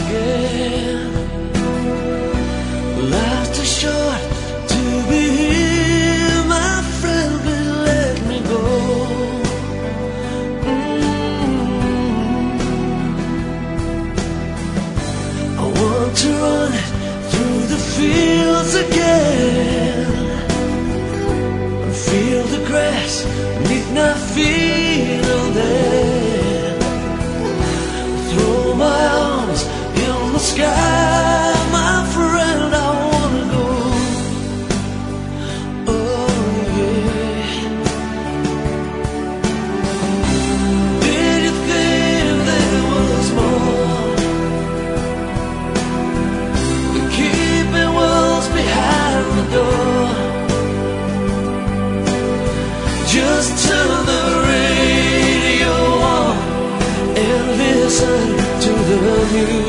again. Life's too short to be here, my friend, please let me go. I want to run through the fields again, feel the grass beneath my feet, and then throw my arms in the sky, my friend, I wanna go. Oh yeah. Did you think there was more? The keeping walls behind the door. Just turn the radio on and listen to the news.